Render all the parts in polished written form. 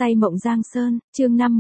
Say mộng Giang Sơn, chương 5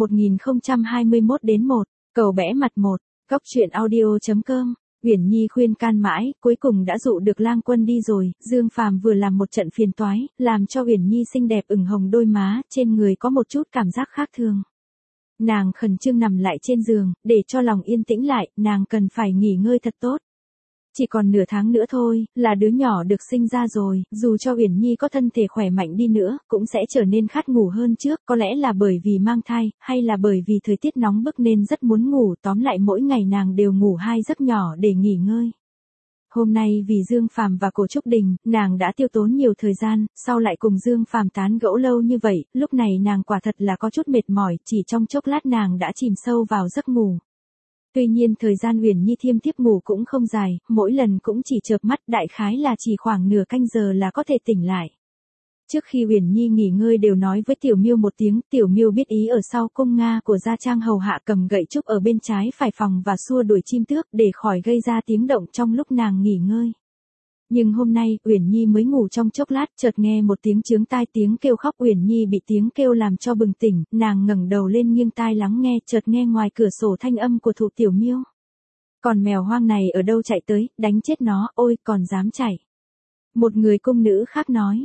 1021 đến 1, cầu bẽ mặt 1, góc truyện audio.com. Uyển Nhi khuyên can mãi, cuối cùng đã dụ được Lang Quân đi rồi. Dương Phàm vừa làm một trận phiền toái, làm cho Uyển Nhi xinh đẹp ửng hồng đôi má, trên người có một chút cảm giác khác thường. Nàng khẩn trương nằm lại trên giường, để cho lòng yên tĩnh lại, nàng cần phải nghỉ ngơi thật tốt. Chỉ còn nửa tháng nữa thôi, là đứa nhỏ được sinh ra rồi, dù cho Uyển Nhi có thân thể khỏe mạnh đi nữa, cũng sẽ trở nên khát ngủ hơn trước, có lẽ là bởi vì mang thai, hay là bởi vì thời tiết nóng bức nên rất muốn ngủ, tóm lại mỗi ngày nàng đều ngủ 2 giấc nhỏ để nghỉ ngơi. Hôm nay vì Dương Phàm và Cổ Trúc Đình, nàng đã tiêu tốn nhiều thời gian, sau lại cùng Dương Phàm tán gẫu lâu như vậy, lúc này nàng quả thật là có chút mệt mỏi, chỉ trong chốc lát nàng đã chìm sâu vào giấc ngủ. Tuy nhiên thời gian Uyển Nhi thiêm thiếp ngủ cũng không dài, mỗi lần cũng chỉ chợp mắt, đại khái là chỉ khoảng nửa canh giờ là có thể tỉnh lại. Trước khi Uyển Nhi nghỉ ngơi đều nói với Tiểu Miêu một tiếng, Tiểu Miêu biết ý ở sau cung Nga của gia trang hầu hạ cầm gậy trúc ở bên trái phải phòng và xua đuổi chim tước để khỏi gây ra tiếng động trong lúc nàng nghỉ ngơi. Nhưng hôm nay, Uyển Nhi mới ngủ trong chốc lát, chợt nghe một tiếng chướng tai, tiếng kêu khóc. Uyển Nhi bị tiếng kêu làm cho bừng tỉnh, nàng ngẩng đầu lên nghiêng tai lắng nghe, chợt nghe ngoài cửa sổ thanh âm của Thụ Tiểu Miêu. Còn mèo hoang này ở đâu chạy tới, đánh chết nó, ôi, còn dám chạy. Một người cung nữ khác nói.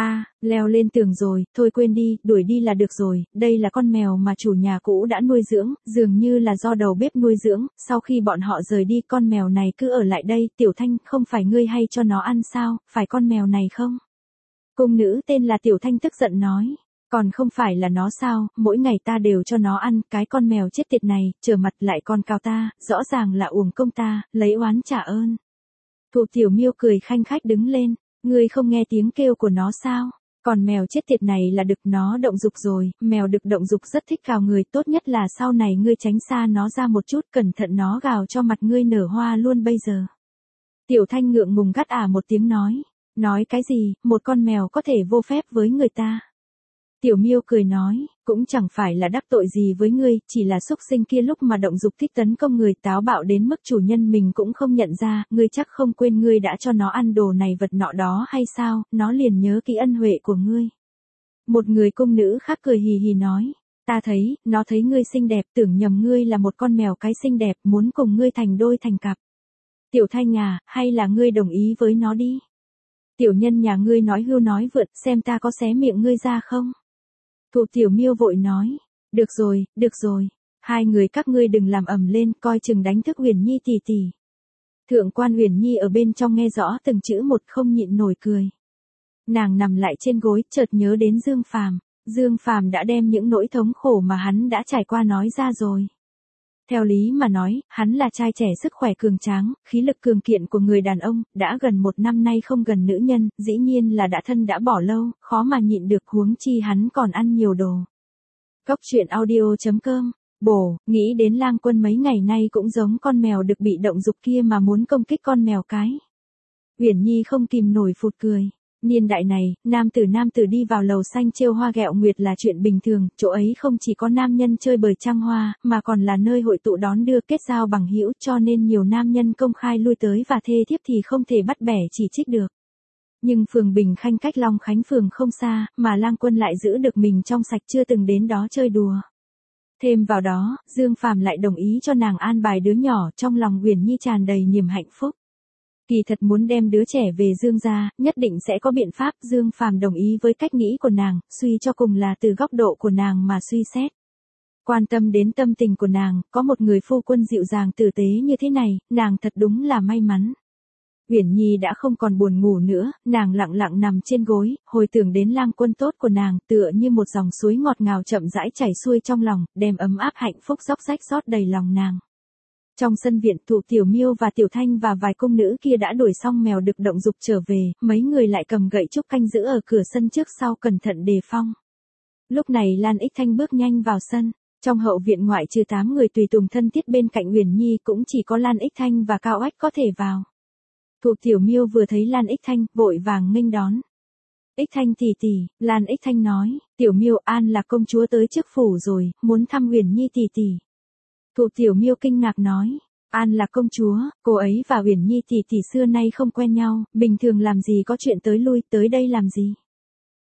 Leo lên tường rồi, thôi quên đi, đuổi đi là được rồi, đây là con mèo mà chủ nhà cũ đã nuôi dưỡng, dường như là do đầu bếp nuôi dưỡng, sau khi bọn họ rời đi con mèo này cứ ở lại đây. Tiểu Thanh, không phải ngươi hay cho nó ăn sao, phải con mèo này không? Cung nữ tên là Tiểu Thanh tức giận nói, còn không phải là nó sao, mỗi ngày ta đều cho nó ăn, cái con mèo chết tiệt này, trở mặt lại còn cào ta, rõ ràng là uổng công ta, lấy oán trả ơn. Thụ Tiểu Miêu cười khanh khách đứng lên. Ngươi không nghe tiếng kêu của nó sao? Còn mèo chết tiệt này là đực, nó động dục rồi, mèo đực động dục rất thích cào người, tốt nhất là sau này ngươi tránh xa nó ra một chút, cẩn thận nó gào cho mặt ngươi nở hoa luôn bây giờ. Tiểu Thanh ngượng ngùng gắt một tiếng nói cái gì, một con mèo có thể vô phép với người ta. Tiểu Miêu cười nói, cũng chẳng phải là đắc tội gì với ngươi, chỉ là xúc sinh kia lúc mà động dục thích tấn công người, táo bạo đến mức chủ nhân mình cũng không nhận ra, ngươi chắc không quên ngươi đã cho nó ăn đồ này vật nọ đó hay sao, nó liền nhớ kỹ ân huệ của ngươi. Một người cung nữ khác cười hì hì nói, ta thấy, nó thấy ngươi xinh đẹp, tưởng nhầm ngươi là một con mèo cái xinh đẹp, muốn cùng ngươi thành đôi thành cặp. Tiểu Thanh hay là ngươi đồng ý với nó đi. Tiểu nhân nhà ngươi nói hưu nói vượt, xem ta có xé miệng ngươi ra không. Thụ Tiểu Miêu vội nói, được rồi, hai người các ngươi đừng làm ầm lên, coi chừng đánh thức Uyển Nhi tỷ tỷ. Thượng quan Uyển Nhi ở bên trong nghe rõ từng chữ một, không nhịn nổi cười. Nàng nằm lại trên gối, chợt nhớ đến Dương Phàm. Dương Phàm đã đem những nỗi thống khổ mà hắn đã trải qua nói ra rồi. Theo lý mà nói, hắn là trai trẻ sức khỏe cường tráng, khí lực cường kiện của người đàn ông, đã gần 1 năm nay không gần nữ nhân, dĩ nhiên là đã thân đã bỏ lâu, khó mà nhịn được, huống chi hắn còn ăn nhiều đồ. Góc truyện audio.com, nghĩ đến Lang Quân mấy ngày nay cũng giống con mèo được bị động dục kia mà muốn công kích con mèo cái. Uyển Nhi không kìm nổi phụt cười. Niên đại này, nam tử đi vào lầu xanh trêu hoa ghẹo nguyệt là chuyện bình thường, chỗ ấy không chỉ có nam nhân chơi bời trăng hoa, mà còn là nơi hội tụ đón đưa kết giao bằng hữu, cho nên nhiều nam nhân công khai lui tới và thê thiếp thì không thể bắt bẻ chỉ trích được. Nhưng phường Bình Khanh cách Long Khánh phường không xa, mà Lang Quân lại giữ được mình trong sạch, chưa từng đến đó chơi đùa. Thêm vào đó, Dương Phàm lại đồng ý cho nàng an bài đứa nhỏ, trong lòng Uyển Nhi tràn đầy niềm hạnh phúc. Kỳ thật muốn đem đứa trẻ về Dương gia, nhất định sẽ có biện pháp. Dương Phàm đồng ý với cách nghĩ của nàng, suy cho cùng là từ góc độ của nàng mà suy xét. Quan tâm đến tâm tình của nàng, có một người phu quân dịu dàng tử tế như thế này, nàng thật đúng là may mắn. Uyển Nhi đã không còn buồn ngủ nữa, nàng lặng lặng nằm trên gối, hồi tưởng đến Lang Quân tốt của nàng, tựa như một dòng suối ngọt ngào chậm rãi chảy xuôi trong lòng, đem ấm áp hạnh phúc róc rách rót đầy lòng nàng. Trong sân viện, Thụ Tiểu Miêu và Tiểu Thanh và vài cung nữ kia đã đuổi xong mèo đực động dục trở về, mấy người lại cầm gậy trúc canh giữ ở cửa sân trước sau cẩn thận đề phòng. Lúc này Lan Ích Thanh bước nhanh vào sân, trong hậu viện ngoại trừ 8 người tùy tùng thân thiết bên cạnh Uyển Nhi cũng chỉ có Lan Ích Thanh và Cao Ách có thể vào. Thụ Tiểu Miêu vừa thấy Lan Ích Thanh, vội vàng nghênh đón. Ích Thanh tỷ tỷ, Lan Ích Thanh nói, Tiểu Miêu, An là công chúa tới trước phủ rồi, muốn thăm Uyển Nhi tỷ tỷ. Thụ Tiểu Miêu kinh ngạc nói, An là công chúa, cô ấy và Uyển Nhi tỷ tỷ xưa nay không quen nhau, bình thường làm gì có chuyện tới lui, tới đây làm gì?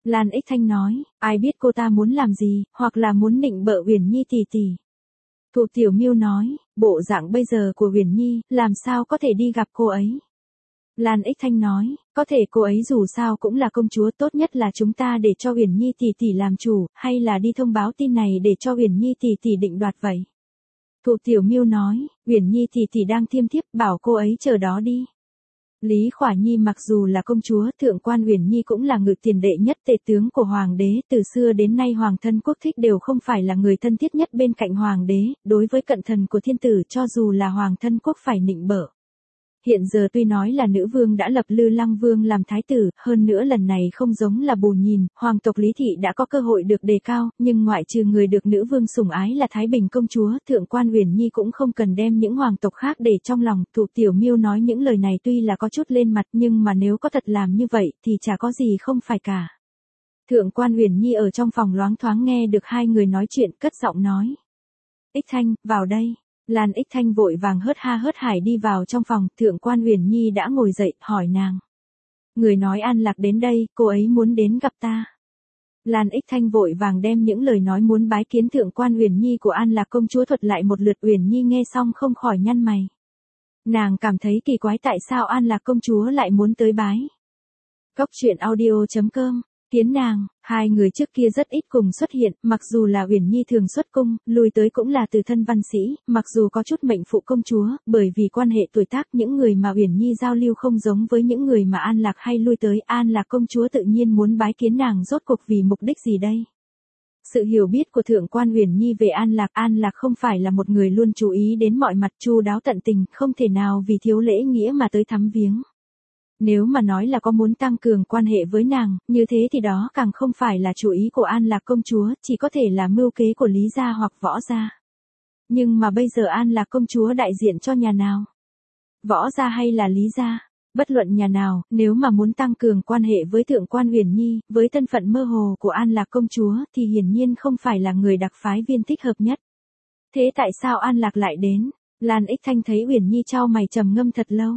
Lan Ích Thanh nói, ai biết cô ta muốn làm gì, hoặc là muốn nịnh bợ Uyển Nhi tỷ tỷ. Thụ Tiểu Miêu nói, bộ dạng bây giờ của Uyển Nhi, làm sao có thể đi gặp cô ấy. Lan Ích Thanh nói, có thể cô ấy dù sao cũng là công chúa, tốt nhất là chúng ta để cho Uyển Nhi tỷ tỷ làm chủ, hay là đi thông báo tin này để cho Uyển Nhi tỷ tỷ định đoạt vậy. Thụ Tiểu Miêu nói, Uyển Nhi tỷ tỷ đang thiêm thiếp, bảo cô ấy chờ đó đi. Lý Khỏa Nhi mặc dù là công chúa, thượng quan Uyển Nhi cũng là ngự tiền đệ nhất tể tướng của hoàng đế, từ xưa đến nay hoàng thân quốc thích đều không phải là người thân thiết nhất bên cạnh hoàng đế, đối với cận thần của thiên tử cho dù là hoàng thân quốc phải nịnh bợ. Hiện giờ tuy nói là nữ vương đã lập Lư Lăng Vương làm thái tử, hơn nữa lần này không giống là bù nhìn, hoàng tộc Lý Thị đã có cơ hội được đề cao, nhưng ngoại trừ người được nữ vương sủng ái là Thái Bình công chúa, thượng quan Uyển Nhi cũng không cần đem những hoàng tộc khác để trong lòng. Thụ Tiểu Miêu nói những lời này tuy là có chút lên mặt, nhưng mà nếu có thật làm như vậy thì chả có gì không phải cả. Thượng quan Uyển Nhi ở trong phòng loáng thoáng nghe được hai người nói chuyện, cất giọng nói. Ích Thanh, vào đây. Lan Ích Thanh vội vàng hớt ha hớt hải đi vào trong phòng, thượng quan Uyển Nhi đã ngồi dậy, hỏi nàng. Người nói An Lạc đến đây, cô ấy muốn đến gặp ta. Lan Ích Thanh vội vàng đem những lời nói muốn bái kiến thượng quan Uyển Nhi của An Lạc công chúa thuật lại một lượt. Uyển Nhi nghe xong không khỏi nhăn mày. Nàng cảm thấy kỳ quái tại sao An Lạc công chúa lại muốn tới bái. Cốc truyện audio.com Kiến nàng, hai người trước kia rất ít cùng xuất hiện, mặc dù là Uyển Nhi thường xuất cung, lui tới cũng là từ thân văn sĩ, mặc dù có chút mệnh phụ công chúa, bởi vì quan hệ tuổi tác những người mà Uyển Nhi giao lưu không giống với những người mà An Lạc hay lui tới. An Lạc công chúa tự nhiên muốn bái kiến nàng rốt cuộc vì mục đích gì đây? Sự hiểu biết của thượng quan Uyển Nhi về An Lạc không phải là một người luôn chú ý đến mọi mặt chu đáo tận tình, không thể nào vì thiếu lễ nghĩa mà tới thăm viếng. Nếu mà nói là có muốn tăng cường quan hệ với nàng, như thế thì đó càng không phải là chủ ý của An Lạc công chúa, chỉ có thể là mưu kế của Lý gia hoặc Võ gia. Nhưng mà bây giờ An Lạc công chúa đại diện cho nhà nào? Võ gia hay là Lý gia? Bất luận nhà nào, nếu mà muốn tăng cường quan hệ với thượng quan Uyển Nhi, với thân phận mơ hồ của An Lạc công chúa thì hiển nhiên không phải là người đặc phái viên thích hợp nhất. Thế tại sao An Lạc lại đến? Lan Ích Thanh thấy Uyển Nhi chau mày trầm ngâm thật lâu.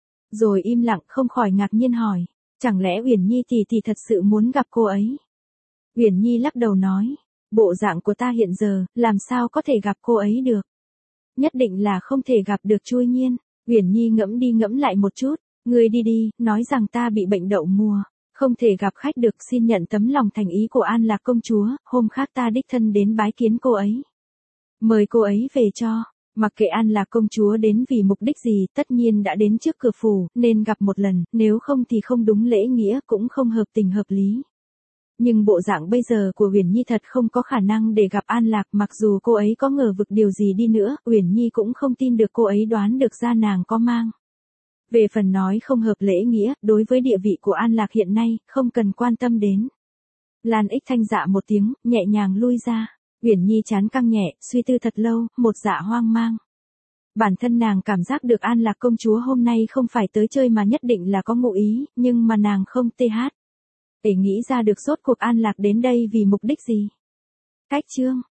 Rồi im lặng, không khỏi ngạc nhiên hỏi, chẳng lẽ Uyển Nhi tỷ tỷ thật sự muốn gặp cô ấy? Uyển Nhi lắc đầu nói, bộ dạng của ta hiện giờ, làm sao có thể gặp cô ấy được? Nhất định là không thể gặp được Chui Nhiên. Uyển Nhi ngẫm đi ngẫm lại một chút, ngươi đi đi, nói rằng ta bị bệnh đậu mùa, không thể gặp khách được, xin nhận tấm lòng thành ý của An Lạc công chúa, hôm khác ta đích thân đến bái kiến cô ấy. Mời cô ấy về cho. Mặc kệ An Lạc công chúa đến vì mục đích gì, tất nhiên đã đến trước cửa phủ, nên gặp một lần, nếu không thì không đúng lễ nghĩa, cũng không hợp tình hợp lý. Nhưng bộ dạng bây giờ của Uyển Nhi thật không có khả năng để gặp An Lạc, mặc dù cô ấy có ngờ vực điều gì đi nữa, Uyển Nhi cũng không tin được cô ấy đoán được ra nàng có mang. Về phần nói không hợp lễ nghĩa, đối với địa vị của An Lạc hiện nay, không cần quan tâm đến. Lan Ích Thanh dạ một tiếng, nhẹ nhàng lui ra. Uyển Nhi chán căng nhẹ, suy tư thật lâu, một dạ hoang mang. Bản thân nàng cảm giác được An Lạc công chúa hôm nay không phải tới chơi mà nhất định là có ngụ ý, nhưng mà nàng không để nghĩ ra được rốt cuộc An Lạc đến đây vì mục đích gì. Cách chương